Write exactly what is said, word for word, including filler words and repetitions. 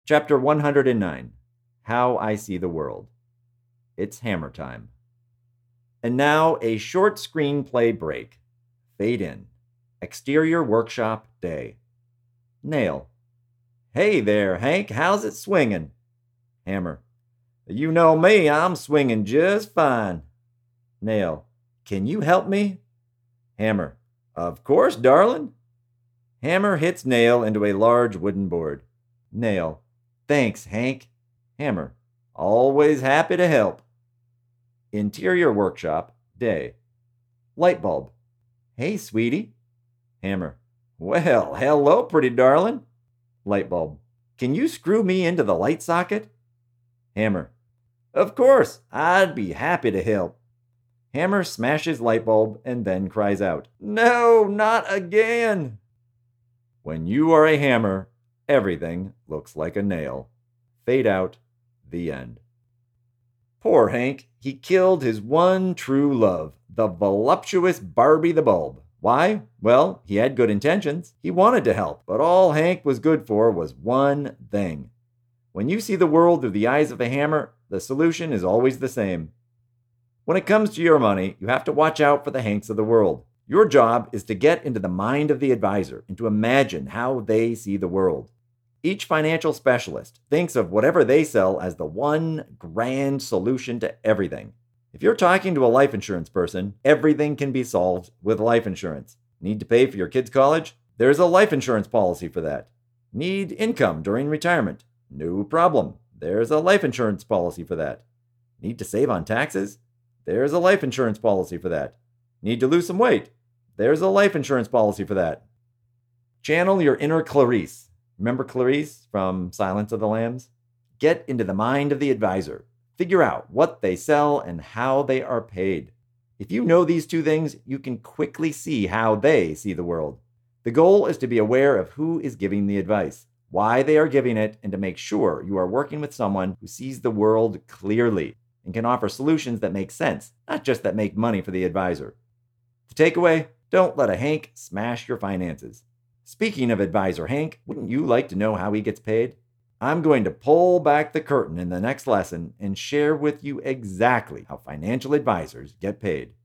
Chapter one hundred nine, How I See the World. It's hammer time. And now a short screenplay break. Fade in. Exterior workshop day. Nail. Hey there, Hank, how's it swinging? Hammer. You know me, I'm swinging just fine. Nail. Can you help me? Hammer. Of course, darling. Hammer hits nail into a large wooden board. Nail. Thanks, Hank. Hammer. Always happy to help. Interior workshop, day. Light bulb. Hey, sweetie. Hammer. Well, hello, pretty darling. Light bulb. Can you screw me into the light socket? Hammer. Of course, I'd be happy to help. Hammer smashes light bulb and then cries out, No, not again. When you are a hammer, everything looks like a nail. Fade out. The end. Poor Hank. He killed his one true love, the voluptuous Barbie the Bulb. Why? Well, he had good intentions. He wanted to help, but all Hank was good for was one thing. When you see the world through the eyes of a hammer, the solution is always the same. When it comes to your money, you have to watch out for the Hanks of the world. Your job is to get into the mind of the advisor and to imagine how they see the world. Each financial specialist thinks of whatever they sell as the one grand solution to everything. If you're talking to a life insurance person, everything can be solved with life insurance. Need to pay for your kids' college? There's a life insurance policy for that. Need income during retirement? No problem. There's a life insurance policy for that. Need to save on taxes? There's a life insurance policy for that. Need to lose some weight? There's a life insurance policy for that. Channel your inner Clarice. Remember Clarice from Silence of the Lambs? Get into the mind of the advisor. Figure out what they sell and how they are paid. If you know these two things, you can quickly see how they see the world. The goal is to be aware of who is giving the advice, why they are giving it, and to make sure you are working with someone who sees the world clearly and can offer solutions that make sense, not just that make money for the advisor. The takeaway: don't let a Hank smash your finances. Speaking of advisor Hank, wouldn't you like to know how he gets paid? I'm going to pull back the curtain in the next lesson and share with you exactly how financial advisors get paid.